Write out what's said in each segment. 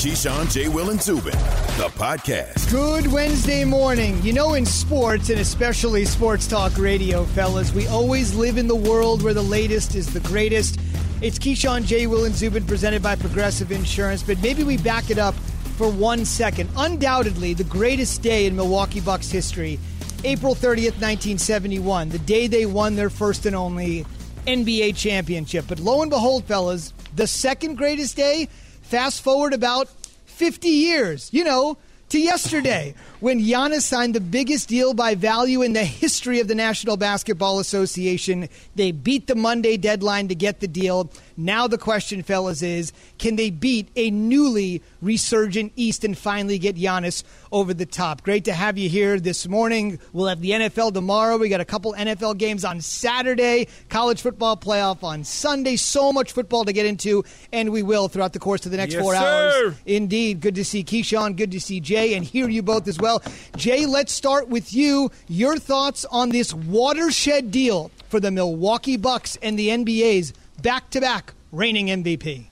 Keyshawn, J. Will, and Zubin, the podcast. Good Wednesday morning. You know, in sports, and especially sports talk radio, fellas, we always live in the world where the latest is the greatest. It's Keyshawn, J. Will, and Zubin presented by Progressive Insurance, but maybe we back it up for 1 second. Undoubtedly, the greatest day in Milwaukee Bucks history, April 30th, 1971, the day they won their first and only NBA championship. But lo and behold, fellas, the second greatest day, fast forward about 50 years, to yesterday, when Giannis signed the biggest deal by value in the history of the National Basketball Association. They beat the Monday deadline to get the deal. Now the question, fellas, is can they beat a newly resurgent East and finally get Giannis over the top? Great to have you here this morning. We'll have the NFL tomorrow. We got a couple NFL games on Saturday, college football playoff on Sunday. So much football to get into, and we will throughout the course of the next 4 hours. Indeed. Good to see Keyshawn. Good to see Jay, and hear you both as well. Jay, let's start with you. Your thoughts on this watershed deal for the Milwaukee Bucks and the NBA's back-to-back reigning MVP.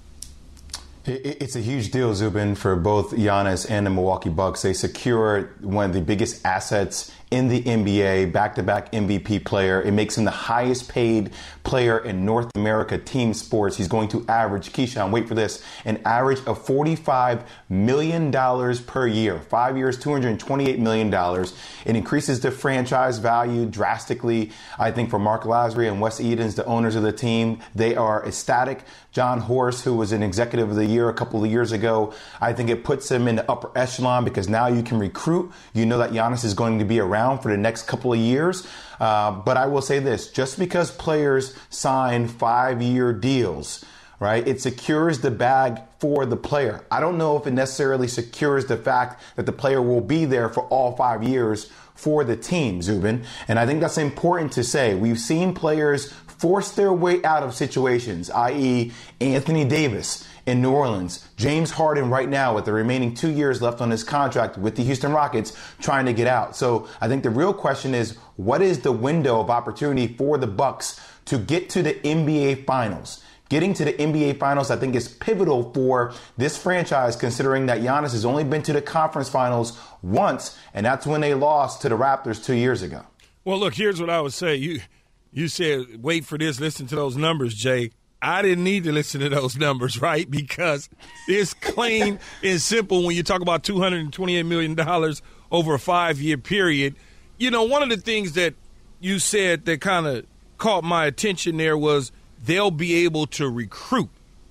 It's a huge deal, Zubin, for both Giannis and the Milwaukee Bucks. They secure one of the biggest assets in the NBA, back-to-back MVP player. It makes him the highest paid player in North America team sports. He's going to average, Keyshawn, wait for this, an average of $45 million per year. 5 years, $228 million. It increases the franchise value drastically. I think for Mark Lasry and Wes Edens, the owners of the team, they are ecstatic. John Horst, who was an executive of the year a couple of years ago, I think it puts him in the upper echelon because now you can recruit. You know that Giannis is going to be around for the next couple of years. But I will say this, just because players sign 5-year deals, right, it secures the bag for the player. I don't know if it necessarily secures the fact that the player will be there for all 5 years for the team, Zubin. And I think that's important to say. We've seen players force their way out of situations, i.e. Anthony Davis in New Orleans, James Harden right now with the remaining 2 years left on his contract with the Houston Rockets trying to get out. So I think the real question is, what is the window of opportunity for the Bucks to get to the NBA Finals? Getting to the NBA Finals, I think, is pivotal for this franchise, considering that Giannis has only been to the conference finals once, and that's when they lost to the Raptors 2 years ago. Well, look, here's what I would say. You said, wait for this, listen to those numbers, Jay. I didn't need to listen to those numbers, right? Because it's plain and simple when you talk about $228 million over a 5-year period. One of the things that you said that kind of caught my attention there was they'll be able to recruit.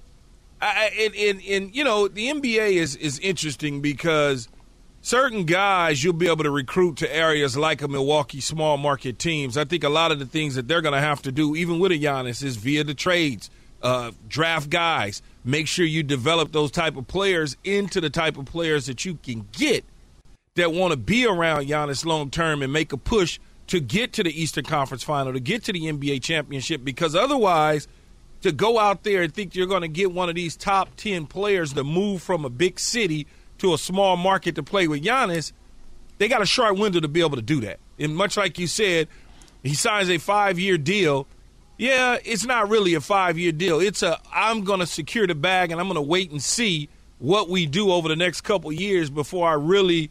And the NBA is interesting because certain guys you'll be able to recruit to areas like a Milwaukee small market teams. I think a lot of the things that they're going to have to do, even with a Giannis, is via the trades, draft guys. Make sure you develop those type of players into the type of players that you can get that want to be around Giannis long term and make a push to get to the Eastern Conference Final, to get to the NBA championship, because otherwise to go out there and think you're going to get one of these top 10 players to move from a big city to a small market to play with Giannis, they got a short window to be able to do that. And much like you said, he signs a 5-year deal. Yeah, it's not really a 5-year deal. It's I'm going to secure the bag and I'm going to wait and see what we do over the next couple of years before I really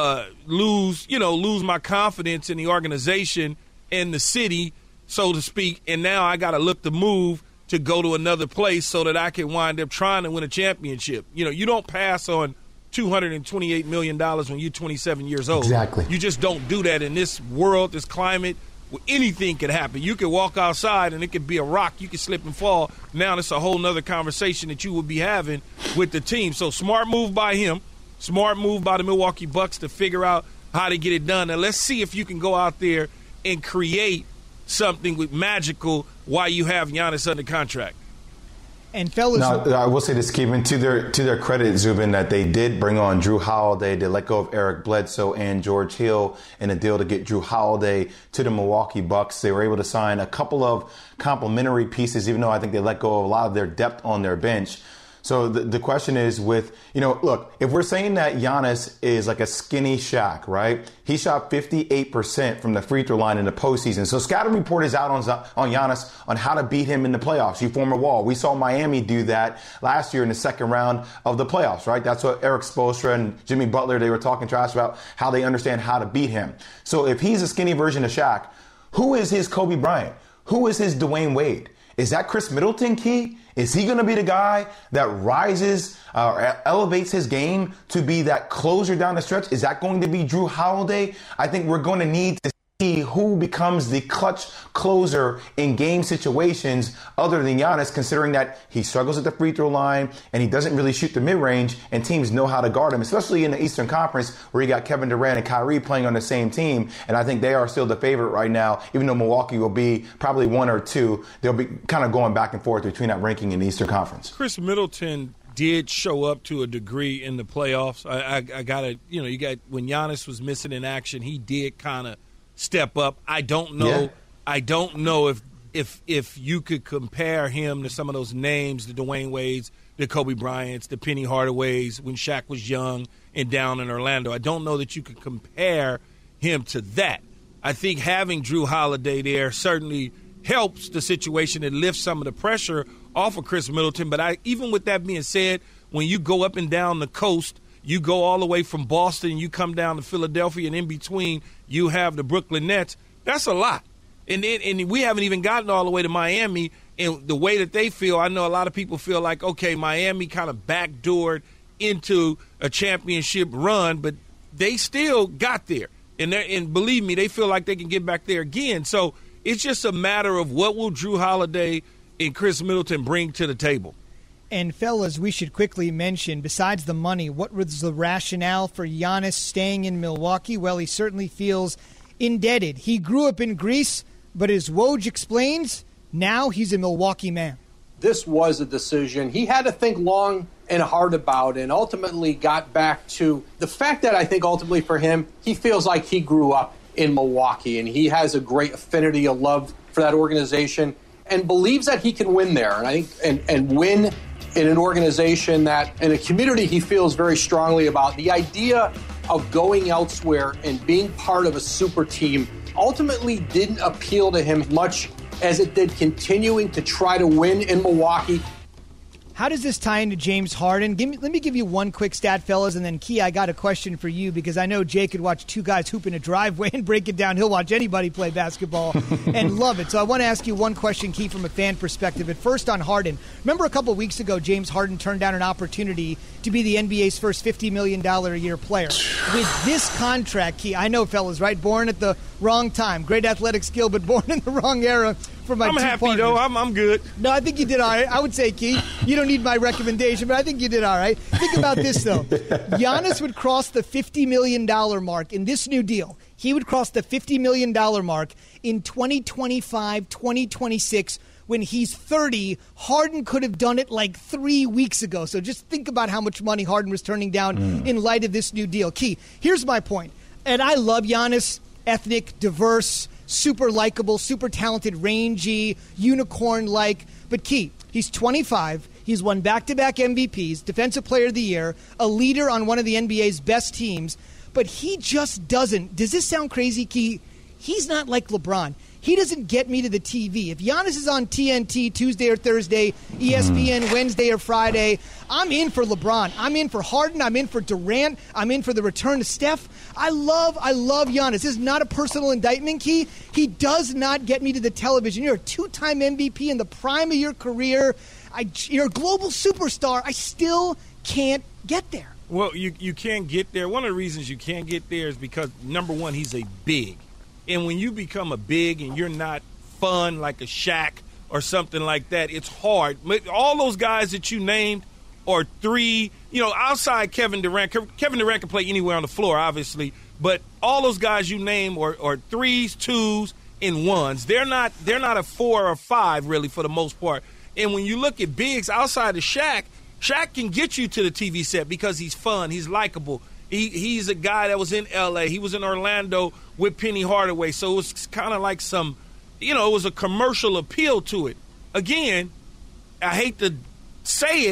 lose my confidence in the organization and the city, so to speak. And now I got to look to move to go to another place so that I can wind up trying to win a championship. You don't pass on $228 million when you're 27 years old. Exactly. You just don't do that in this world, this climate. Anything could happen. You could walk outside and it could be a rock. You could slip and fall. Now it's a whole nother conversation that you would be having with the team. So smart move by him. Smart move by the Milwaukee Bucks to figure out how to get it done. Now let's see if you can go out there and create something with magical while you have Giannis under contract. And fellas, now, I will say this, Kevin, to their credit, Zubin, that they did bring on Drew Holiday. They let go of Eric Bledsoe and George Hill in a deal to get Drew Holiday to the Milwaukee Bucks. They were able to sign a couple of complimentary pieces, even though I think they let go of a lot of their depth on their bench. So the question is with, look, if we're saying that Giannis is like a skinny Shaq, right? He shot 58% from the free throw line in the postseason. So scouting report is out on Giannis on how to beat him in the playoffs. You form a wall. We saw Miami do that last year in the second round of the playoffs, right? That's what Eric Spoelstra and Jimmy Butler, they were talking trash about how they understand how to beat him. So if he's a skinny version of Shaq, who is his Kobe Bryant? Who is his Dwayne Wade? Is that Chris Middleton, Key? Is he going to be the guy that rises or elevates his game to be that closer down the stretch? Is that going to be Jrue Holiday? I think we're going to need to see who becomes the clutch closer in game situations other than Giannis, considering that he struggles at the free throw line and he doesn't really shoot the mid-range, and teams know how to guard him, especially in the Eastern Conference where you got Kevin Durant and Kyrie playing on the same team. And I think they are still the favorite right now, even though Milwaukee will be probably 1 or 2. They'll be kind of going back and forth between that ranking in the Eastern Conference. Chris Middleton did show up to a degree in the playoffs. I got to, you got when Giannis was missing in action, he did kind of step up. I don't know. Yeah. I don't know if you could compare him to some of those names, the Dwayne Wades, the Kobe Bryants, the Penny Hardaways when Shaq was young and down in Orlando. I don't know that you could compare him to that. I think having Jrue Holiday there certainly helps the situation and lifts some of the pressure off of Chris Middleton. But even with that being said, when you go up and down the coast, you go all the way from Boston, you come down to Philadelphia, and in between you have the Brooklyn Nets. That's a lot. And we haven't even gotten all the way to Miami. And the way that they feel, I know a lot of people feel like, okay, Miami kind of backdoored into a championship run, but they still got there. And believe me, they feel like they can get back there again. So it's just a matter of what will Jrue Holiday and Chris Middleton bring to the table. And, fellas, we should quickly mention, besides the money, what was the rationale for Giannis staying in Milwaukee? Well, he certainly feels indebted. He grew up in Greece, but as Woj explains, now he's a Milwaukee man. This was a decision he had to think long and hard about, and ultimately got back to the fact that I think ultimately for him, he feels like he grew up in Milwaukee, and he has a great affinity, a love for that organization, and believes that he can win there. And I think and win in an organization that, in a community he feels very strongly about. The idea of going elsewhere and being part of a super team ultimately didn't appeal to him much as it did continuing to try to win in Milwaukee. How does this tie into James Harden? Let me give you one quick stat, fellas, and then, Key, I got a question for you because I know Jay could watch two guys hoop in a driveway and break it down. He'll watch anybody play basketball and love it. So I want to ask you one question, Key, from a fan perspective. At first on Harden, remember a couple weeks ago, James Harden turned down an opportunity to be the NBA's first $50 million a year player. With this contract, Key, I know, fellas, right? Born at the wrong time. Great athletic skill, but born in the wrong era. I'm happy, partners. though. I'm good. No, I think you did all right. I would say, Keith, you don't need my recommendation, but I think you did all right. Think about this, though. Giannis would cross the $50 million mark in this new deal. He would cross the $50 million mark in 2025, 2026, when he's 30. Harden could have done it like 3 weeks ago. So just think about how much money Harden was turning down in light of this new deal. Key, here's my point. And I love Giannis, ethnic, diverse, super likable, super talented, rangy, unicorn-like. But Key, he's 25. He's won back-to-back MVPs, Defensive Player of the Year, a leader on one of the NBA's best teams. But he just doesn't. Does this sound crazy, Key? He's not like LeBron. He doesn't get me to the TV. If Giannis is on TNT Tuesday or Thursday, ESPN Wednesday or Friday, I'm in for LeBron. I'm in for Harden. I'm in for Durant. I'm in for the return of Steph. I love Giannis. This is not a personal indictment, Key. He does not get me to the television. You're a two-time MVP in the prime of your career. You're a global superstar. I still can't get there. Well, you can't get there. One of the reasons you can't get there is because, number one, he's a big. And when you become a big and you're not fun like a Shaq or something like that, it's hard. All those guys that you named are three, outside Kevin Durant. Kevin Durant can play anywhere on the floor, obviously, but all those guys you name are threes, twos, and ones. They're not a 4 or 5 really for the most part. And when you look at bigs outside of Shaq can get you to the TV set because he's fun, he's likable. He's a guy that was in L.A. He was in Orlando with Penny Hardaway. So it was kind of like it was a commercial appeal to it. Again, I hate to say it,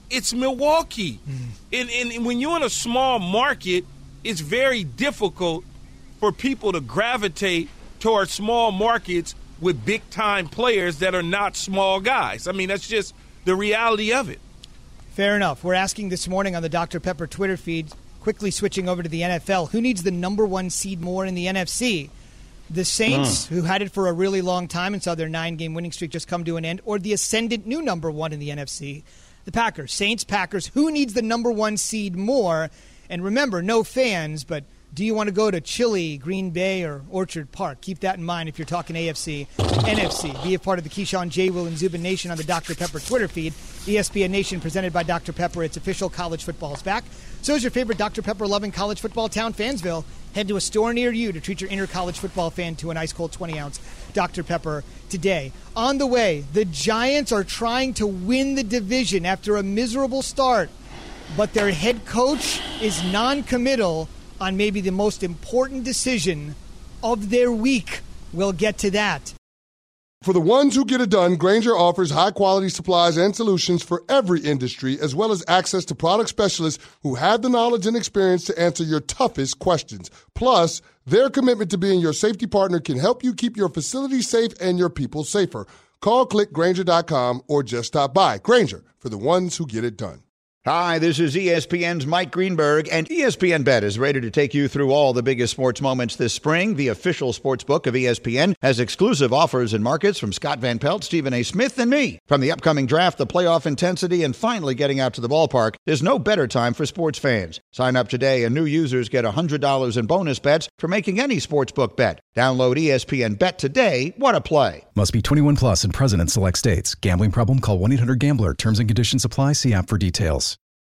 it's Milwaukee. And when you're in a small market, it's very difficult for people to gravitate towards small markets with big-time players that are not small guys. I mean, that's just the reality of it. Fair enough. We're asking this morning on the Dr. Pepper Twitter feed, quickly switching over to the NFL, who needs the number one seed more in the NFC? The Saints, who had it for a really long time and saw their 9-game winning streak just come to an end, or the ascendant new number one in the NFC, the Packers? Saints, Packers, who needs the number one seed more? And remember, no fans, but do you want to go to Chile, Green Bay, or Orchard Park? Keep that in mind if you're talking AFC, NFC. Be a part of the Keyshawn, J. Will, and Zubin Nation on the Dr. Pepper Twitter feed. ESPN Nation presented by Dr. Pepper. It's official. College football is back. So is your favorite Dr. Pepper-loving college football town, Fansville. Head to a store near you to treat your inner college football fan to an ice-cold 20-ounce Dr. Pepper today. On the way, the Giants are trying to win the division after a miserable start, but their head coach is non-committal on maybe the most important decision of their week. We'll get to that. For the ones who get it done, Grainger offers high-quality supplies and solutions for every industry, as well as access to product specialists who have the knowledge and experience to answer your toughest questions. Plus, their commitment to being your safety partner can help you keep your facility safe and your people safer. Call, click Grainger.com, or just stop by. Grainger, for the ones who get it done. Hi, this is ESPN's Mike Greenberg, and ESPN Bet is ready to take you through all the biggest sports moments this spring. The official sports book of ESPN has exclusive offers and markets from Scott Van Pelt, Stephen A. Smith, and me. From the upcoming draft, the playoff intensity, and finally getting out to the ballpark, there's no better time for sports fans. Sign up today, and new users get $100 in bonus bets for making any sportsbook bet. Download ESPN Bet today. What a play. Must be 21 plus and present in select states. Gambling problem? Call 1-800-GAMBLER. Terms and conditions apply. See app for details.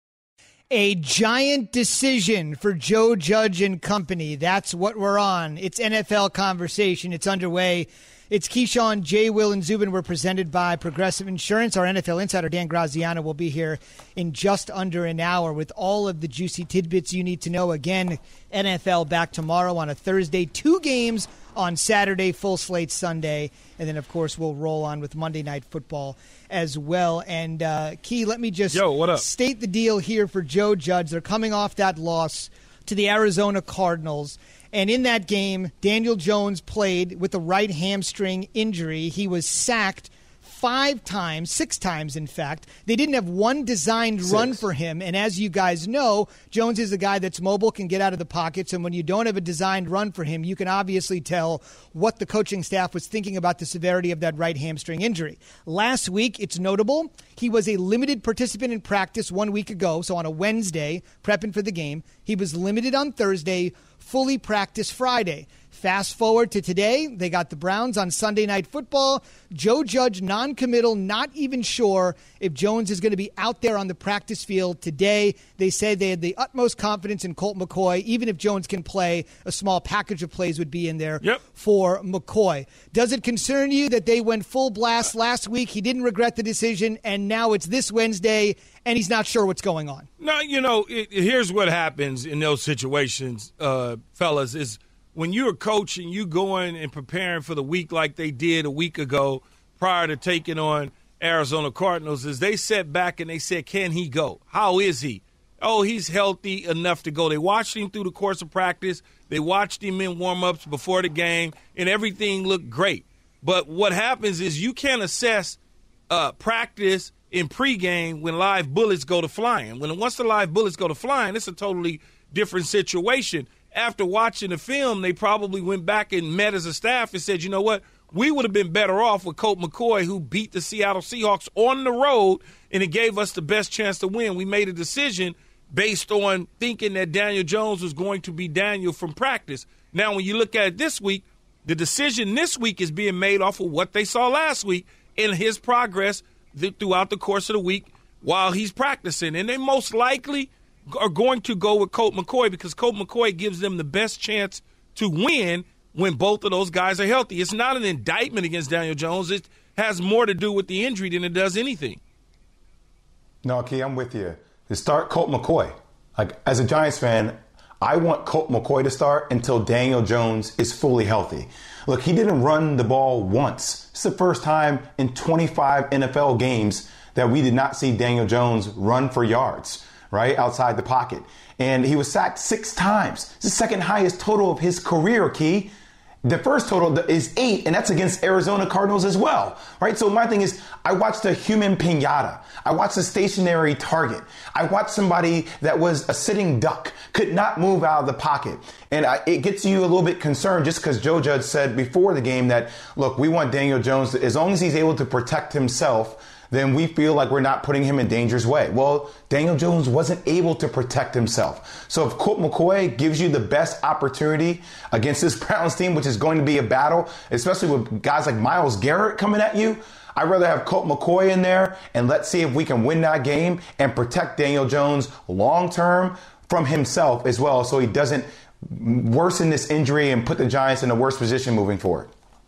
A giant decision for Joe Judge and company. That's what we're on. It's NFL conversation. It's underway. It's Keyshawn, J. Will, and Zubin. We're presented by Progressive Insurance. Our NFL insider, Dan Graziano, will be here in just under an hour with all of the juicy tidbits you need to know. Again, NFL back tomorrow on a Thursday. 2 games on Saturday, full slate Sunday. And then, of course, we'll roll on with Monday Night Football as well. And, Key, let me just state the deal here for Joe Judge. They're coming off that loss to the Arizona Cardinals. And in that game, Daniel Jones played with a right hamstring injury. He was sacked 6 times, in fact. They didn't have one designed run for him. And as you guys know, Jones is a guy that's mobile, can get out of the pockets. And when you don't have a designed run for him, you can obviously tell what the coaching staff was thinking about the severity of that right hamstring injury. Last week, it's notable, he was a limited participant in practice 1 week ago. So on a Wednesday, prepping for the game. He was limited on Thursday, fully practiced Friday. Fast forward to today, they got the Browns on Sunday Night Football. Joe Judge non-committal, not even sure if Jones is going to be out there on the practice field today. They said they had the utmost confidence in Colt McCoy. Even if Jones can play, a small package of plays would be in there for McCoy. Does it concern you that they went full blast last week? He didn't regret the decision, and now it's this Wednesday, and he's not sure what's going on. No, here's what happens in those situations, fellas, is when you're a coach and you going and preparing for the week like they did a week ago prior to taking on Arizona Cardinals, is they sat back and they said, can he go? How is he? Oh, he's healthy enough to go. They watched him through the course of practice. They watched him in warm-ups before the game, and everything looked great. But what happens is you can't assess practice in pregame when live bullets go to flying. Once the live bullets go to flying, it's a totally different situation. After watching the film, they probably went back and met as a staff and said, you know what, we would have been better off with Colt McCoy, who beat the Seattle Seahawks on the road, and it gave us the best chance to win. We made a decision based on thinking that Daniel Jones was going to be Daniel from practice. Now, when you look at it this week, the decision this week is being made off of what they saw last week and his progress throughout the course of the week while he's practicing. And they most likely are going to go with Colt McCoy because Colt McCoy gives them the best chance to win when both of those guys are healthy. It's not an indictment against Daniel Jones. It has more to do with the injury than it does anything. No, Key, I'm with you. To start Colt McCoy. As a Giants fan, I want Colt McCoy to start until Daniel Jones is fully healthy. Look, he didn't run the ball once. It's the first time in 25 NFL games that we did not see Daniel Jones run for yards, right, outside the pocket. And he was sacked 6 times. It's the second highest total of his career, Key. The first total is 8, and that's against Arizona Cardinals as well, right? So my thing is, I watched a human pinata. I watched a stationary target. I watched somebody that was a sitting duck, could not move out of the pocket. And it gets you a little bit concerned just because Joe Judge said before the game that, look, we want Daniel Jones, as long as he's able to protect himself, then we feel like we're not putting him in danger's way. Well, Daniel Jones wasn't able to protect himself. So if Colt McCoy gives you the best opportunity against this Browns team, which is going to be a battle, especially with guys like Myles Garrett coming at you, I'd rather have Colt McCoy in there, and let's see if we can win that game and protect Daniel Jones long-term from himself as well, so he doesn't worsen this injury and put the Giants in a worse position moving forward.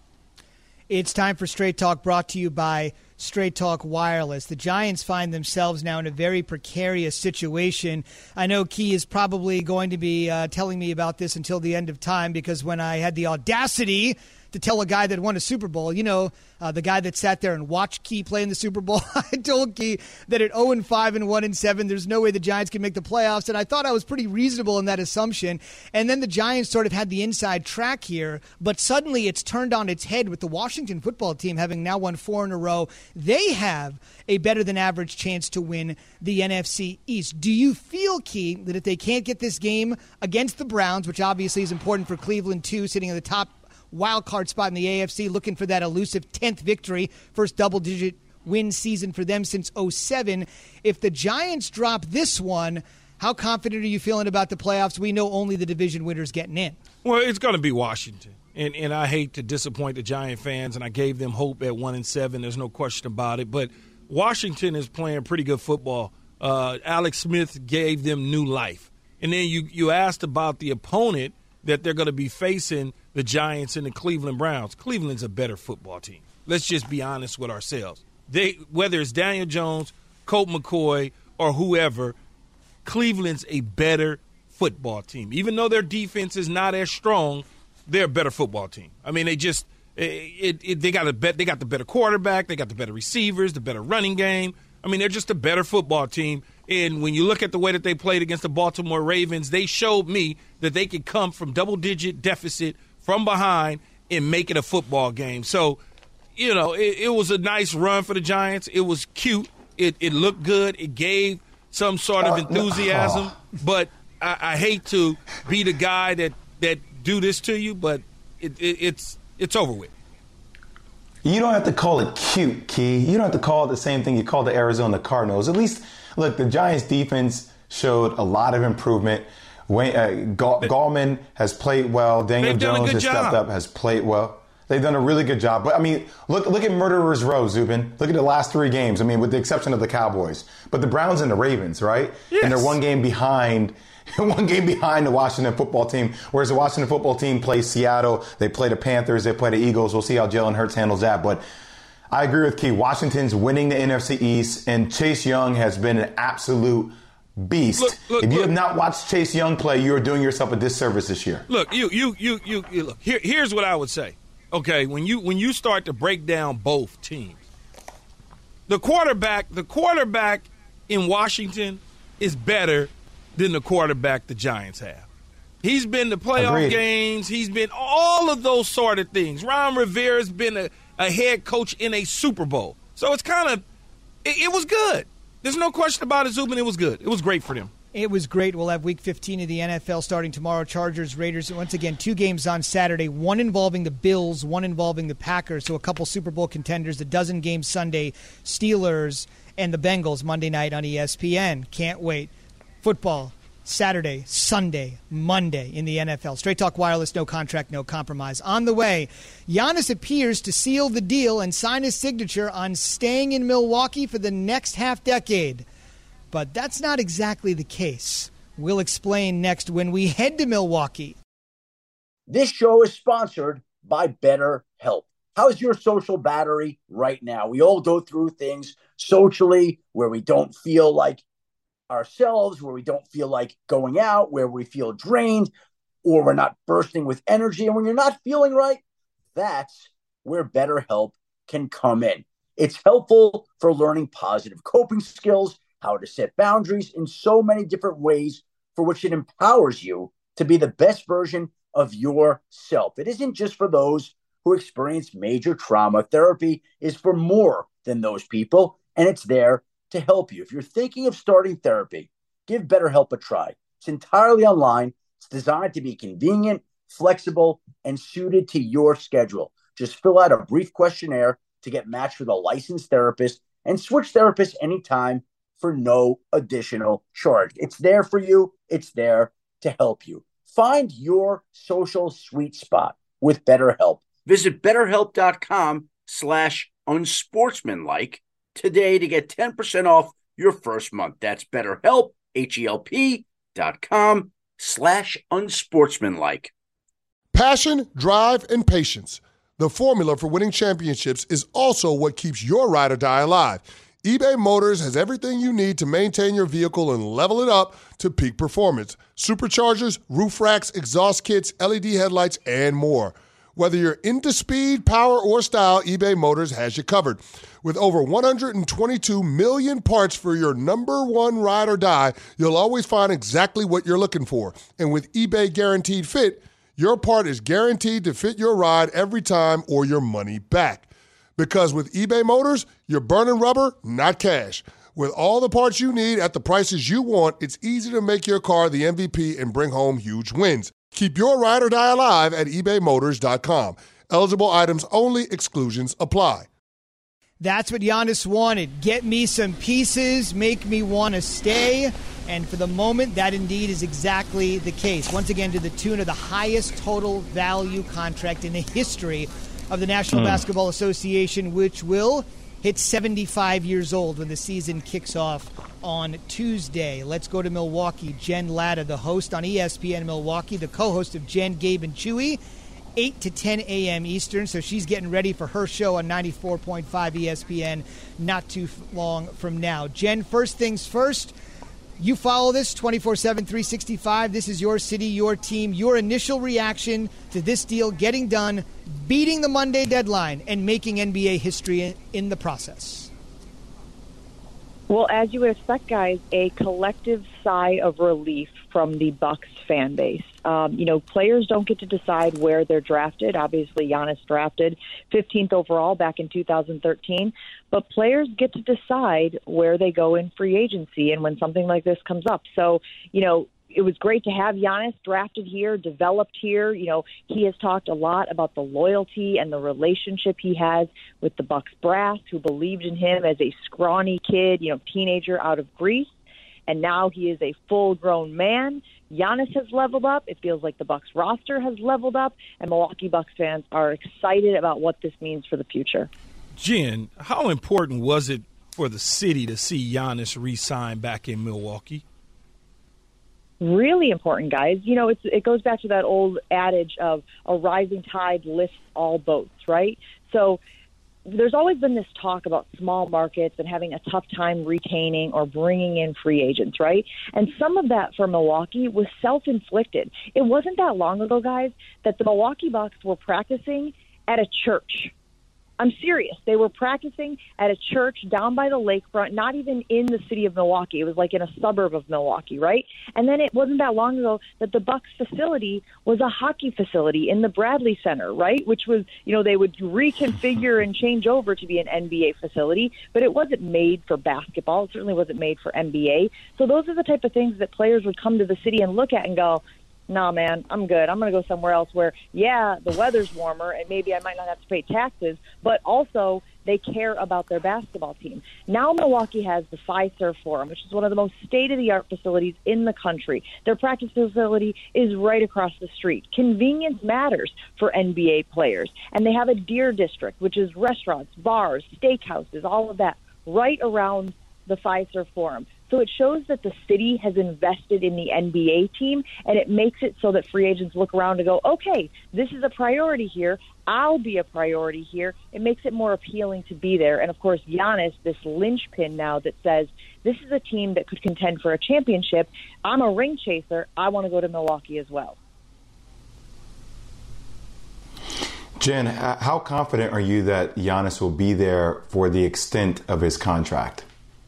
It's time for Straight Talk, brought to you by Straight Talk Wireless. The Giants find themselves now in a very precarious situation. I know Key is probably going to be telling me about this until the end of time, because when I had the audacity to tell a guy that won a Super Bowl, the guy that sat there and watched Key play in the Super Bowl, I told Key that at 0-5 and 1-7, there's no way the Giants can make the playoffs, and I thought I was pretty reasonable in that assumption. And then the Giants sort of had the inside track here, but suddenly it's turned on its head with the Washington football team having now won 4 in a row. They have a better than average chance to win the NFC East. Do you feel, Key, that if they can't get this game against the Browns, which obviously is important for Cleveland too, sitting in the top wild card spot in the AFC, looking for that elusive 10th victory, first double-digit win season for them since 2007. If the Giants drop this one, how confident are you feeling about the playoffs? We know only the division winners getting in. Well, it's going to be Washington. And I hate to disappoint the Giant fans, and I gave them hope at 1-7. There's no question about it. But Washington is playing pretty good football. Alex Smith gave them new life. And then you asked about the opponent that they're going to be facing, the Giants and the Cleveland Browns. Cleveland's a better football team. Let's just be honest with ourselves. Whether it's Daniel Jones, Colt McCoy, or whoever, Cleveland's a better football team. Even though their defense is not as strong, they're a better football team. I mean, they got the better quarterback, they got the better receivers, the better running game. I mean, they're just a better football team. And when you look at the way that they played against the Baltimore Ravens, they showed me that they could come from double-digit deficit from behind and make it a football game. So, it was a nice run for the Giants. It was cute. It looked good. It gave some sort of enthusiasm. But I hate to be the guy that do this to you, but it's over with. You don't have to call it cute, Key. You don't have to call it the same thing you call the Arizona Cardinals. At least, look, the Giants' defense showed a lot of improvement. Gallman has played well. Daniel Jones has stepped up, has played well. They've done a really good job. But, I mean, look at Murderers Row, Zubin. Look at the last 3 games. I mean, with the exception of the Cowboys. But the Browns and the Ravens, right? Yes. And they're one game behind the Washington football team, whereas the Washington football team plays Seattle. They play the Panthers. They play the Eagles. We'll see how Jalen Hurts handles that. But I agree with Key. Washington's winning the NFC East, and Chase Young has been an absolute beast. If you have not watched Chase Young play, you are doing yourself a disservice this year. Look, you look. Here's what I would say. Okay, when you start to break down both teams, the quarterback in Washington is better than the quarterback the Giants have. He's been to playoff games. He's been all of those sort of things. Ron Rivera's been a head coach in a Super Bowl. So it's kind of – it was good. There's no question about it, Zubin. It was good. It was great for them. It was great. We'll have Week 15 of the NFL starting tomorrow. Chargers, Raiders. Once again, 2 games on Saturday, one involving the Bills, one involving the Packers. So a couple Super Bowl contenders, a dozen games Sunday, Steelers and the Bengals Monday night on ESPN. Can't wait. Football, Saturday, Sunday, Monday in the NFL. Straight Talk Wireless, no contract, no compromise. On the way, Giannis appears to seal the deal and sign his signature on staying in Milwaukee for the next half-decade. But that's not exactly the case. We'll explain next when we head to Milwaukee. This show is sponsored by BetterHelp. How's your social battery right now? We all go through things socially where we don't feel like ourselves, where we don't feel like going out, where we feel drained, or we're not bursting with energy. And when you're not feeling right, that's where BetterHelp can come in. It's helpful for learning positive coping skills, how to set boundaries in so many different ways, for which it empowers you to be the best version of yourself. It isn't just for those who experience major trauma. Therapy is for more than those people, and it's there to help you. If you're thinking of starting therapy, give BetterHelp a try. It's entirely online. It's designed to be convenient, flexible, and suited to your schedule. Just fill out a brief questionnaire to get matched with a licensed therapist and switch therapists anytime for no additional charge. It's there for you. It's there to help you. Find your social sweet spot with BetterHelp. Visit BetterHelp.com/unsportsmanlike today to get 10% off your first month. That's BetterHelp, HELP.com/unsportsmanlike. Passion, drive, and patience. The formula for winning championships is also what keeps your ride or die alive. eBay Motors has everything you need to maintain your vehicle and level it up to peak performance. Superchargers, roof racks, exhaust kits, LED headlights, and more. Whether you're into speed, power, or style, eBay Motors has you covered. With over 122 million parts for your number one ride or die, you'll always find exactly what you're looking for. And with eBay Guaranteed Fit, your part is guaranteed to fit your ride every time or your money back. Because with eBay Motors, you're burning rubber, not cash. With all the parts you need at the prices you want, it's easy to make your car the MVP and bring home huge wins. Keep your ride or die alive at ebaymotors.com. Eligible items only. Exclusions apply. That's what Giannis wanted. Get me some pieces, make me want to stay. And for the moment, that indeed is exactly the case. Once again, to the tune of the highest total value contract in the history of the National Basketball Association, which will hit 75 years old when the season kicks off on Tuesday. Let's go to Milwaukee. Jen Latta, the host on ESPN Milwaukee, the co-host of Jen, Gabe, and Chewy, 8 to 10 a.m. Eastern. So she's getting ready for her show on 94.5 ESPN not too long from now. Jen, first things first, you follow this 24/7, 365. This is your city, your team. Your initial reaction to this deal getting done, beating the Monday deadline, and making NBA history in the process. Well, as you would expect, guys, a collective sigh of relief from the Bucks fan base. Players don't get to decide where they're drafted. Obviously, Giannis drafted 15th overall back in 2013. But players get to decide where they go in free agency and when something like this comes up. So, it was great to have Giannis drafted here, developed here. He has talked a lot about the loyalty and the relationship he has with the Bucks brass, who believed in him as a scrawny kid, teenager out of Greece. And now he is a full-grown man. Giannis has leveled up. It feels like the Bucks roster has leveled up, and Milwaukee Bucks fans are excited about what this means for the future. Jen, how important was it for the city to see Giannis re-sign back in Milwaukee? Really important, guys. It goes back to that old adage of a rising tide lifts all boats, right? So there's always been this talk about small markets and having a tough time retaining or bringing in free agents, right? And some of that for Milwaukee was self-inflicted. It wasn't that long ago, guys, that the Milwaukee Bucks were practicing at a church. I'm serious. They were practicing at a church down by the lakefront, not even in the city of Milwaukee. It was like in a suburb of Milwaukee, right? And then it wasn't that long ago that the Bucks facility was a hockey facility in the Bradley Center, right? Which was, they would reconfigure and change over to be an NBA facility, but it wasn't made for basketball. It certainly wasn't made for NBA. So those are the type of things that players would come to the city and look at and go, nah, man, I'm good. I'm going to go somewhere else where, the weather's warmer and maybe I might not have to pay taxes, but also they care about their basketball team. Now Milwaukee has the Fiserv Forum, which is one of the most state-of-the-art facilities in the country. Their practice facility is right across the street. Convenience matters for NBA players. And they have a Deer District, which is restaurants, bars, steakhouses, all of that right around the Fiserv Forum. So it shows that the city has invested in the NBA team, and it makes it so that free agents look around and go, okay, this is a priority here. I'll be a priority here. It makes it more appealing to be there. And, of course, Giannis, this linchpin now that says this is a team that could contend for a championship. I'm a ring chaser. I want to go to Milwaukee as well. Jen, how confident are you that Giannis will be there for the extent of his contract?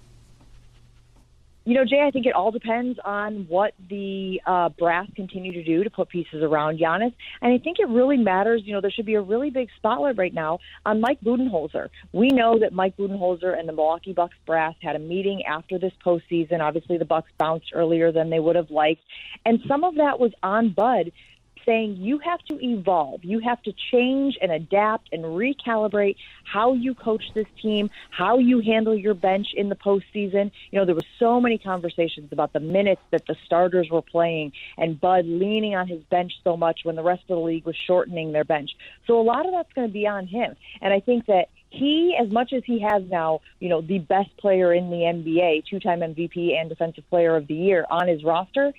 You know, Jay, I think it all depends on what the brass continue to do to put pieces around Giannis. And I think it really matters. You know, there should be a really big spotlight right now on Mike Budenholzer. We know that Mike Budenholzer and the Milwaukee Bucks brass had a meeting after this postseason. Obviously, the Bucks bounced earlier than they would have liked. And some of that was on Bud, saying you have to evolve. You have to change and adapt and recalibrate how you coach this team, how you handle your bench in the postseason. You know, there were so many conversations about the minutes that the starters were playing and Bud leaning on his bench so much when the rest of the league was shortening their bench. So a lot of that's going to be on him. And I think that he, as much as he has now, you know, the best player in the NBA, two-time MVP and Defensive Player of the Year on his roster,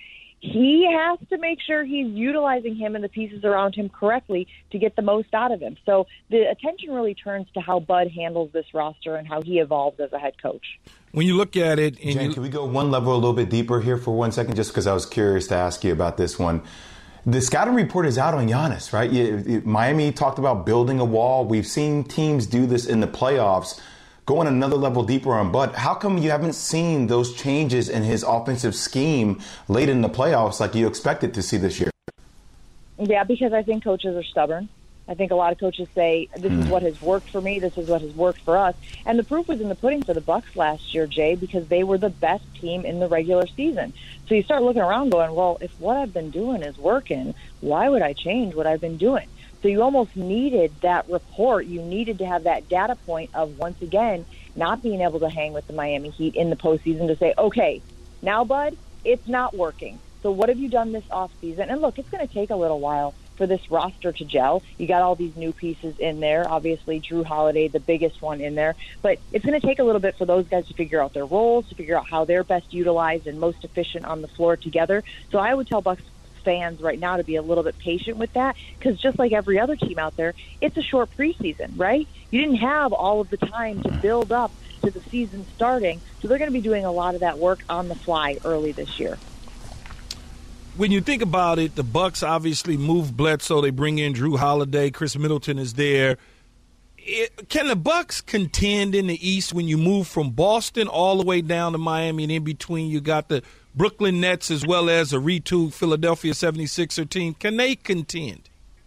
he has to make sure he's utilizing him and the pieces around him correctly to get the most out of him. So the attention really turns to how Bud handles this roster and how he evolves as a head coach. When you look at it... Jen, can we go one level a little bit deeper here for 1 second, just because I was curious to ask you about this one. The scouting report is out on Giannis, right? Miami talked about building a wall. We've seen teams do this in the playoffs. Going another level deeper on Bud, how come you haven't seen those changes in his offensive scheme late in the playoffs like you expected to see this year? Yeah, because I think coaches are stubborn. I think a lot of coaches say, this is what has worked for me, this is what has worked for us. And the proof was in the pudding for the Bucks last year, Jay, because they were the best team in the regular season. So you start looking around going, well, if what I've been doing is working, why would I change what I've been doing? So you almost needed that report. You needed to have that data point of, once again, not being able to hang with the Miami Heat in the postseason to say, okay, now, Bud, it's not working. So what have you done this offseason? And look, it's going to take a little while for this roster to gel. You got all these new pieces in there. Obviously, Drew Holiday, the biggest one in there. But it's going to take a little bit for those guys to figure out their roles, to figure out how they're best utilized and most efficient on the floor together. So I would tell Bucks fans right now to be a little bit patient with that, because just like every other team out there, it's a short preseason, right? You didn't have all of the time to build up to the season starting, so they're going to be doing a lot of that work on the fly early this year. When you think about it, the Bucks obviously move Bledsoe. They bring in Drew Holiday. Chris Middleton is there. Can the Bucks contend in the East when you move from Boston all the way down to Miami, and in between you got the Brooklyn Nets as well as a retooled Philadelphia 76er team? Can they contend?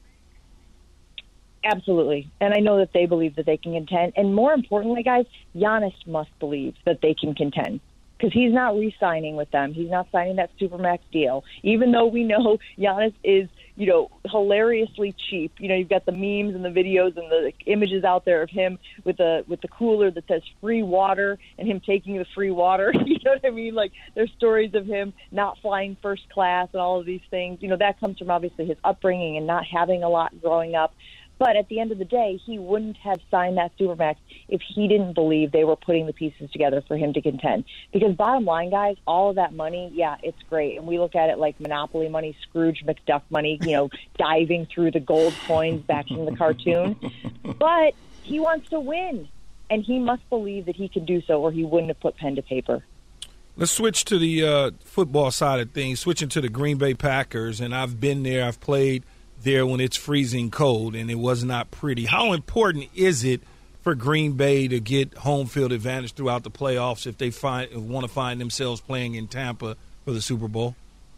Absolutely. And I know that they believe that they can contend. And more importantly, guys, Giannis must believe that they can contend, because he's not re-signing with them. He's not signing that Supermax deal, even though we know Giannis is, you know, hilariously cheap. You know, you've got the memes and the videos and the images out there of him with the cooler that says free water and him taking the free water. You know what I mean? Like, there's stories of him not flying first class and all of these things. You know, that comes from obviously his upbringing and not having a lot growing up. But at the end of the day, he wouldn't have signed that Supermax if he didn't believe they were putting the pieces together for him to contend. Because bottom line, guys, all of that money, yeah, it's great. And we look at it like Monopoly money, Scrooge McDuck money, you know, diving through the gold coins back in the cartoon. But he wants to win, and he must believe that he can do so, or he wouldn't have put pen to paper. Let's switch to the football side of things, switching to the Green Bay Packers. And I've been there. I've played there when it's freezing cold, and it was not pretty. How important is it for Green Bay to get home field advantage throughout the playoffs if they want to find themselves playing in Tampa for the Super Bowl?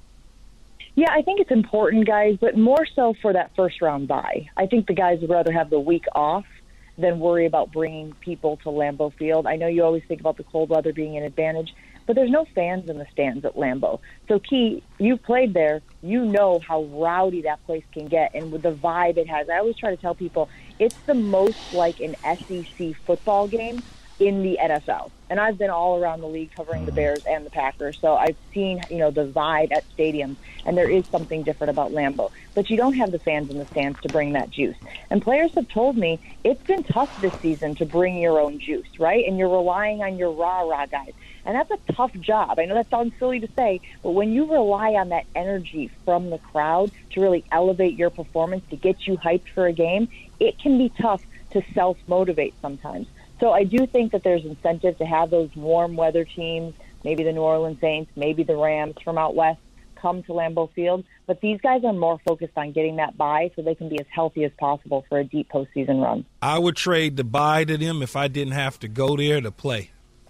Yeah, I think it's important, guys, but more so for that first-round bye. I think the guys would rather have the week off than worry about bringing people to Lambeau Field. I know you always think about the cold weather being an advantage, but there's no fans in the stands at Lambeau. So, Key, you've played there. You know how rowdy that place can get and with the vibe it has. I always try to tell people it's the most like an SEC football game in the NFL. And I've been all around the league covering the Bears and the Packers, so I've seen, you know, the vibe at stadiums, and there is something different about Lambeau. But you don't have the fans in the stands to bring that juice. And players have told me it's been tough this season to bring your own juice, right? And you're relying on your rah-rah guys. And that's a tough job. I know that sounds silly to say, but when you rely on that energy from the crowd to really elevate your performance, to get you hyped for a game, it can be tough to self-motivate sometimes. So I do think that there's incentive to have those warm weather teams, maybe the New Orleans Saints, maybe the Rams from out west, come to Lambeau Field. But these guys are more focused on getting that bye so they can be as healthy as possible for a deep postseason run. I would trade the bye to them if I didn't have to go there to play.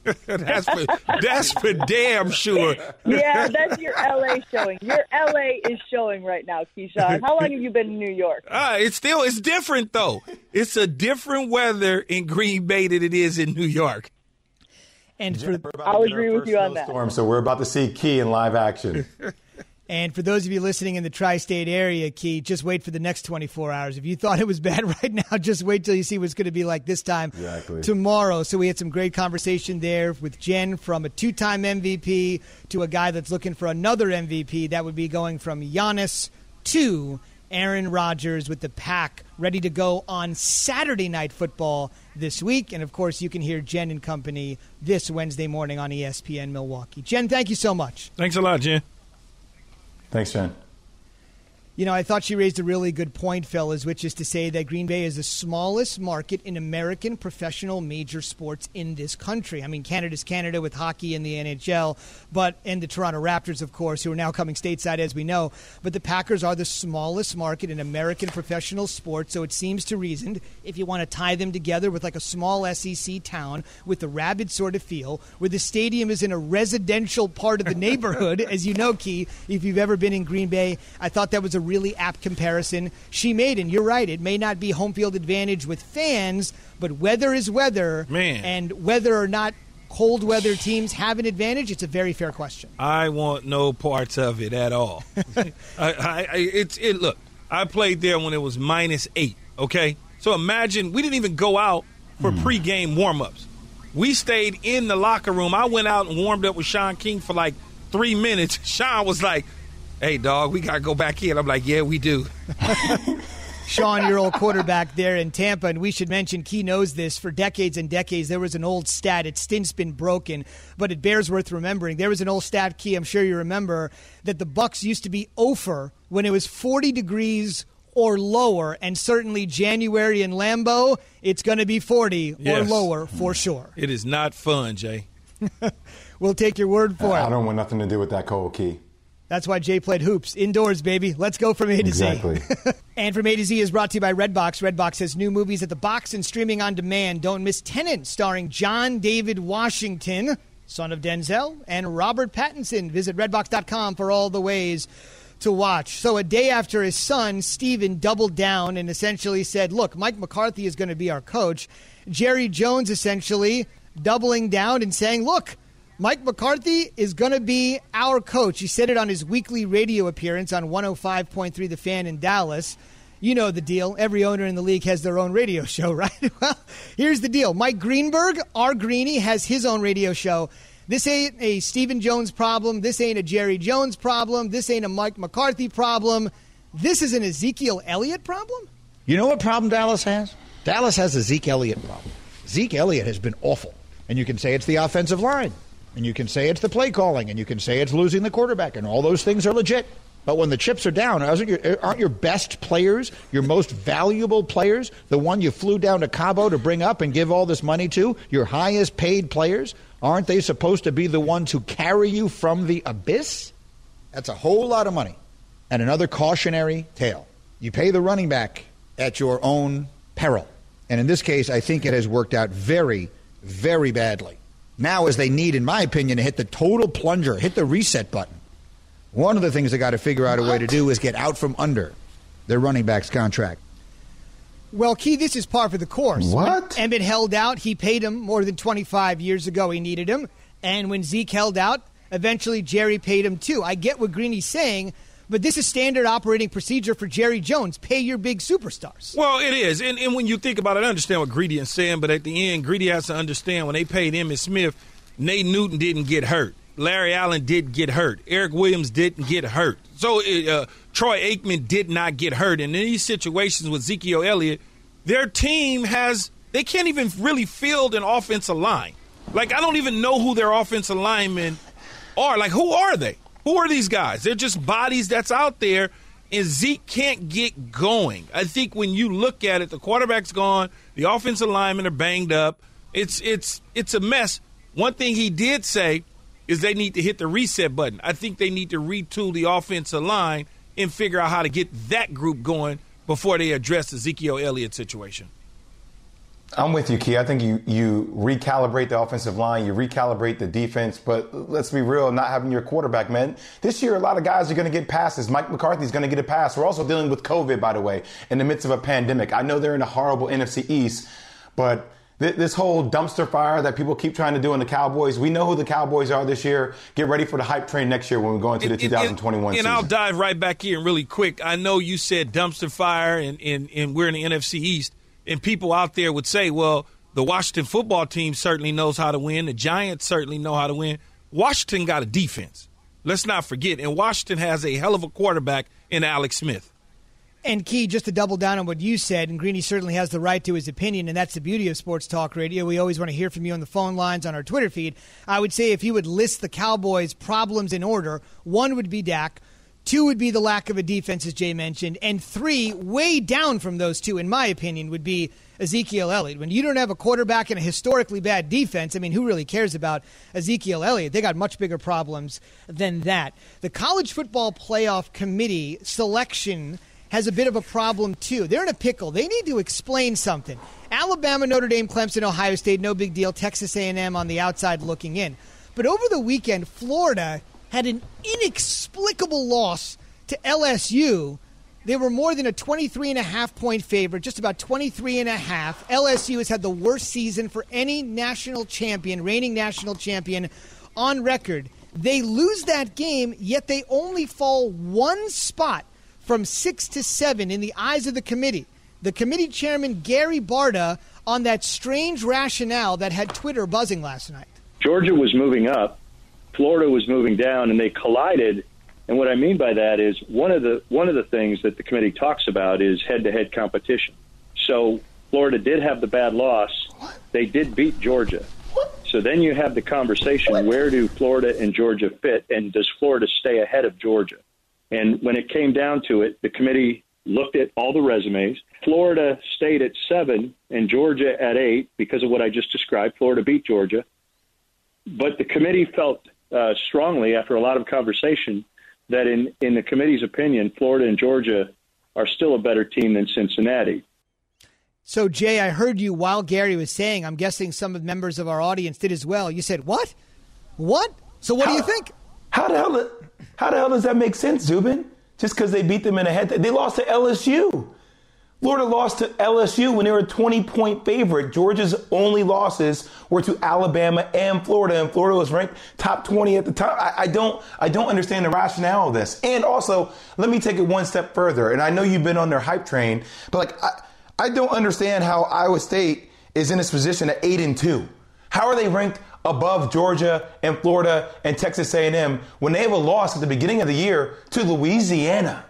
that's for damn sure. Yeah, that's your L.A. showing. Your L.A. is showing right now, Keyshawn. How long have you been in New York? It's different, though. It's a different weather in Green Bay than it is in New York. And I'll agree with you on that. Storm, so we're about to see Key in live action. And for those of you listening in the tri-state area, Key, just wait for the next 24 hours. If you thought it was bad right now, just wait till you see what's going to be like this time tomorrow. So we had some great conversation there with Jen, from a two-time MVP to a guy that's looking for another MVP. That would be going from Giannis to Aaron Rodgers, with the Pack ready to go on Saturday Night Football this week. And, of course, you can hear Jen and company this Wednesday morning on ESPN Milwaukee. Jen, thank you so much. Thanks a lot, Jen. Thanks, Jen. You know, I thought she raised a really good point, fellas, which is to say that Green Bay is the smallest market in American professional major sports in this country. I mean, Canada's Canada with hockey and the NHL, and the Toronto Raptors, of course, who are now coming stateside, as we know. But the Packers are the smallest market in American professional sports, so it seems to reason, if you want to tie them together with like a small SEC town with a rabid sort of feel, where the stadium is in a residential part of the neighborhood, as you know, Key, if you've ever been in Green Bay. I thought that was a really apt comparison she made, and you're right, it may not be home field advantage with fans, but weather is weather. Man. And whether or not cold weather teams have an advantage, it's a very fair question. I want no parts of it at all. Look, I played there when it was -8, okay? So imagine we didn't even go out for pregame warm-ups. We stayed in the locker room. I went out and warmed up with Sean King for like 3 minutes. Sean was like, "Hey, dog, we got to go back in." I'm like, "Yeah, we do." Sean, your old quarterback there in Tampa, and we should mention, Key knows this, for decades and decades, there was an old stat. It's since been broken, but it bears worth remembering. There was an old stat, Key, I'm sure you remember, that the Bucs used to be 0 when it was 40 degrees or lower, and certainly January in Lambeau, it's going to be 40 or lower for sure. It is not fun, Jay. We'll take your word for it. I don't want nothing to do with that cold, Key. That's why Jay played hoops. Indoors, baby. Let's go from A to Z. Exactly. And from A to Z is brought to you by Redbox. Redbox has new movies at the box and streaming on demand. Don't miss Tenet, starring John David Washington, son of Denzel, and Robert Pattinson. Visit Redbox.com for all the ways to watch. So a day after his son, Steven, doubled down and essentially said, look, Mike McCarthy is going to be our coach, Jerry Jones essentially doubling down and saying, look, Mike McCarthy is going to be our coach. He said it on his weekly radio appearance on 105.3 The Fan in Dallas. You know the deal. Every owner in the league has their own radio show, right? Well, here's the deal. Mike Greenberg, our Greenie, has his own radio show. This ain't a Stephen Jones problem. This ain't a Jerry Jones problem. This ain't a Mike McCarthy problem. This is an Ezekiel Elliott problem? You know what problem Dallas has? Dallas has a Zeke Elliott problem. Zeke Elliott has been awful. And you can say it's the offensive line. And you can say it's the play calling, and you can say it's losing the quarterback, and all those things are legit. But when the chips are down, aren't your best players, your most valuable players, the one you flew down to Cabo to bring up and give all this money to, your highest paid players? Aren't they supposed to be the ones who carry you from the abyss? That's a whole lot of money. And another cautionary tale. You pay the running back at your own peril. And in this case, I think it has worked out very, very badly. Now, as they need, in my opinion, to hit the total plunger, hit the reset button. One of the things they got to figure out a way to do is get out from under their running back's contract. Well, Key, this is par for the course. What? When Emmett held out, he paid him more than 25 years ago. He needed him. And when Zeke held out, eventually Jerry paid him too. I get what Greeny's saying, but this is standard operating procedure for Jerry Jones. Pay your big superstars. Well, it is. And when you think about it, I understand what Greedy is saying, but at the end, Greedy has to understand when they paid Emmitt Smith, Nate Newton didn't get hurt. Larry Allen didn't get hurt. Eric Williams didn't get hurt. So Troy Aikman did not get hurt. And in these situations with Ezekiel Elliott, their team they can't even really field an offensive line. Like, I don't even know who their offensive linemen are. Like, who are they? Who are these guys? They're just bodies that's out there, and Zeke can't get going. I think when you look at it, the quarterback's gone, the offensive linemen are banged up. It's a mess. One thing he did say, is they need to hit the reset button. I think they need to retool the offensive line and figure out how to get that group going before they address the Ezekiel Elliott situation. I'm with you, Key. I think you recalibrate the offensive line, you recalibrate the defense, but let's be real, not having your quarterback, man. This year, a lot of guys are going to get passes. Mike McCarthy's going to get a pass. We're also dealing with COVID, by the way, in the midst of a pandemic. I know they're in a horrible NFC East, but this whole dumpster fire that people keep trying to do in the Cowboys, we know who the Cowboys are this year. Get ready for the hype train next year when we go into the 2021 season. And I'll dive right back in really quick. I know you said dumpster fire, and we're in the NFC East. And people out there would say, well, the Washington football team certainly knows how to win. The Giants certainly know how to win. Washington got a defense. Let's not forget. And Washington has a hell of a quarterback in Alex Smith. And, Key, just to double down on what you said, and Greeny certainly has the right to his opinion, and that's the beauty of Sports Talk Radio. We always want to hear from you on the phone lines, on our Twitter feed. I would say if you would list the Cowboys' problems in order, 1 would be Dak. 2 would be the lack of a defense, as Jay mentioned. And 3, way down from those 2, in my opinion, would be Ezekiel Elliott. When you don't have a quarterback and a historically bad defense, I mean, who really cares about Ezekiel Elliott? They got much bigger problems than that. The College Football Playoff Committee selection has a bit of a problem, too. They're in a pickle. They need to explain something. Alabama, Notre Dame, Clemson, Ohio State, no big deal. Texas A&M on the outside looking in. But over the weekend, Florida had an inexplicable loss to LSU. They were more than a 23.5-point favorite, just about 23.5. LSU has had the worst season for any national champion, reigning national champion, on record. They lose that game, yet they only fall 1 spot from 6 to 7 in the eyes of the committee. The committee chairman, Gary Barta, on that strange rationale that had Twitter buzzing last night. Georgia was moving up. Florida was moving down, and they collided. And what I mean by that is one of the things that the committee talks about is head-to-head competition. So Florida did have the bad loss. They did beat Georgia. So then you have the conversation, where do Florida and Georgia fit, and does Florida stay ahead of Georgia? And when it came down to it, the committee looked at all the resumes. Florida stayed at 7 and Georgia at 8 because of what I just described. Florida beat Georgia. But the committee felt strongly, after a lot of conversation, that in the committee's opinion, Florida and Georgia are still a better team than Cincinnati. So, Jay, I heard you while Gary was saying, I'm guessing some of members of our audience did as well. You said, what? What? So what do you think? How the hell does that make sense, Zubin? Just because they beat them in a head? They lost to LSU. Florida lost to LSU when they were a 20-point favorite. Georgia's only losses were to Alabama and Florida was ranked top 20 at the time. I don't understand the rationale of this. And also, let me take it one step further. And I know you've been on their hype train, but I don't understand how Iowa State is in this position at 8-2. How are they ranked above Georgia and Florida and Texas A&M when they have a loss at the beginning of the year to Louisiana?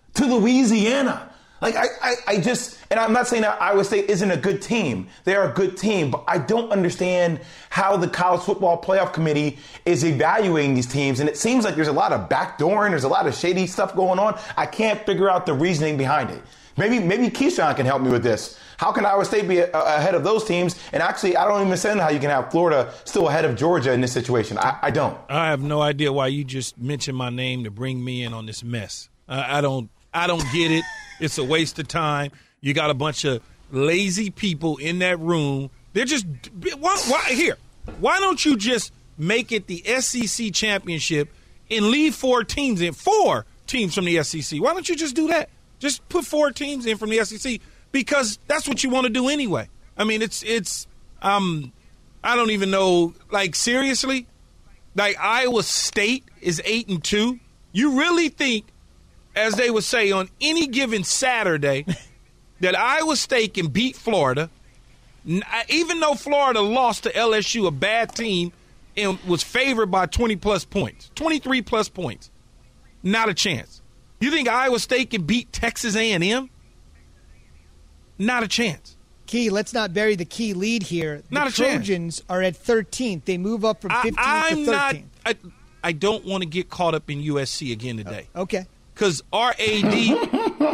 Like, I just, and I'm not saying that Iowa State isn't a good team. They are a good team, but I don't understand how the College Football Playoff Committee is evaluating these teams. And it seems like there's a lot of backdooring, there's a lot of shady stuff going on. I can't figure out the reasoning behind it. Maybe Keyshawn can help me with this. How can Iowa State be ahead of those teams? And actually, I don't even understand how you can have Florida still ahead of Georgia in this situation. I don't. I have no idea why you just mentioned my name to bring me in on this mess. I don't get it. It's a waste of time. You got a bunch of lazy people in that room. They're just why don't you just make it the SEC championship and leave 4 teams in? 4 teams from the SEC. Why don't you just do that? Just put 4 teams in from the SEC, because that's what you want to do anyway. I mean, it's I don't even know. Like, seriously, like Iowa State is 8-2. You really think, as they would say, on any given Saturday, that Iowa State can beat Florida, even though Florida lost to LSU, a bad team, and was favored by 20-plus points, 23-plus points? Not a chance. You think Iowa State can beat Texas A&M? Not a chance. Key, let's not bury the key lead here. Not the Trojans are at 13th. They move up from 15th to 13th. I don't want to get caught up in USC again today. Okay. Because RAD,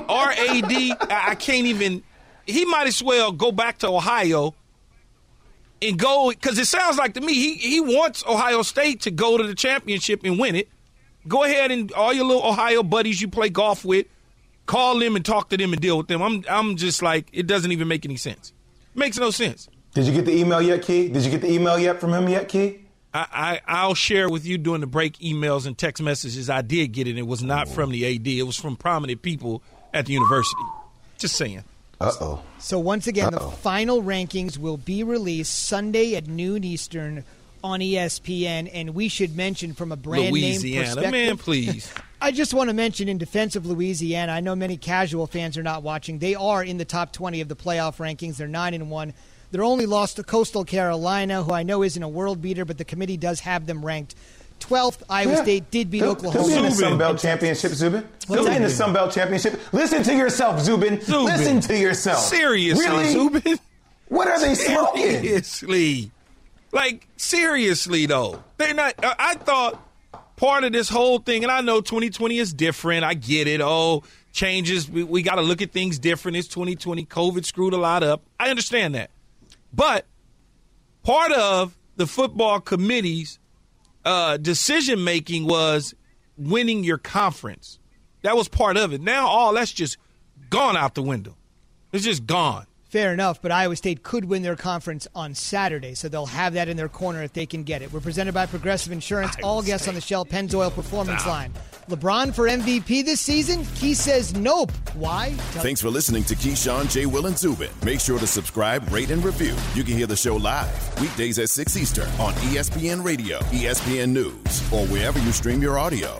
I can't even – he might as well go back to Ohio and go, because it sounds like to me he wants Ohio State to go to the championship and win it. Go ahead and all your little Ohio buddies you play golf with, call them and talk to them and deal with them. I'm just like, it doesn't even make any sense. It makes no sense. Did you get the email yet, Key? Did you get the email yet from him yet, Key? I'll share with you during the break emails and text messages. I did get it. It was not from the AD. It was from prominent people at the university. Just saying. Uh-oh. So once again, the final rankings will be released Sunday at noon Eastern on ESPN. And we should mention from a brand name perspective. Man, please. I just want to mention in defense of Louisiana, I know many casual fans are not watching. They are in the top 20 of the playoff rankings. They're 9-1. They're only lost to Coastal Carolina, who I know isn't a world beater, but the committee does have them ranked 12th. Iowa State did beat Oklahoma. They'll be in the Sun Belt Championship, Zubin. They'll be in the Sun Belt Championship. Listen to yourself, Zubin. Listen to yourself. Seriously, really? Zubin? What are they smoking? Seriously. Like, seriously, though. They're not. I thought part of this whole thing, and I know 2020 is different. I get it. Oh, changes. We got to look at things different. It's 2020. COVID screwed a lot up. I understand that. But part of the football committee's decision-making was winning your conference. That was part of it. Now all that's just gone out the window. It's just gone. Fair enough, but Iowa State could win their conference on Saturday, so they'll have that in their corner if they can get it. We're presented by Progressive Insurance. All guests on the Shell Pennzoil Performance Line. LeBron for MVP this season? Key says nope. Why? Thanks for listening to Keyshawn, J. Will, and Zubin. Make sure to subscribe, rate, and review. You can hear the show live weekdays at 6 Eastern on ESPN Radio, ESPN News, or wherever you stream your audio.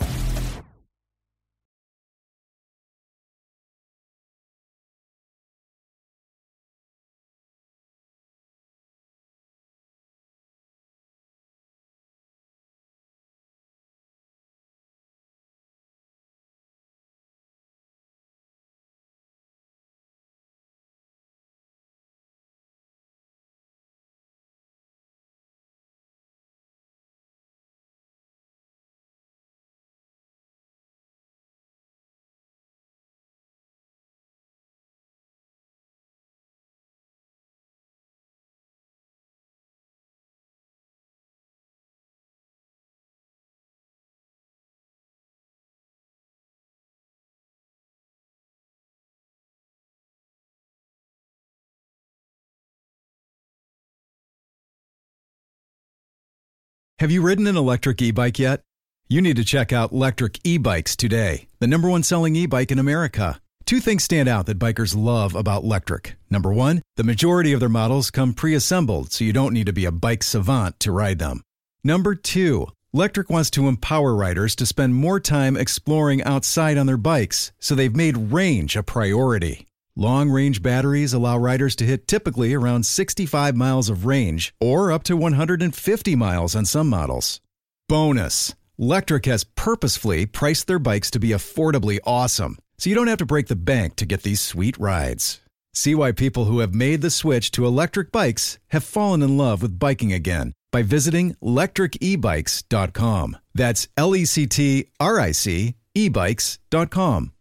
Have you ridden an electric e-bike yet? You need to check out Lectric E-Bikes today, the #1 selling e-bike in America. Two things stand out that bikers love about Lectric. Number one, the majority of their models come pre-assembled, so you don't need to be a bike savant to ride them. Number two, Lectric wants to empower riders to spend more time exploring outside on their bikes, so they've made range a priority. Long-range batteries allow riders to hit typically around 65 miles of range or up to 150 miles on some models. Bonus, Lectric has purposefully priced their bikes to be affordably awesome, so you don't have to break the bank to get these sweet rides. See why people who have made the switch to electric bikes have fallen in love with biking again by visiting lectricebikes.com. That's LECTRIC ebikes.com.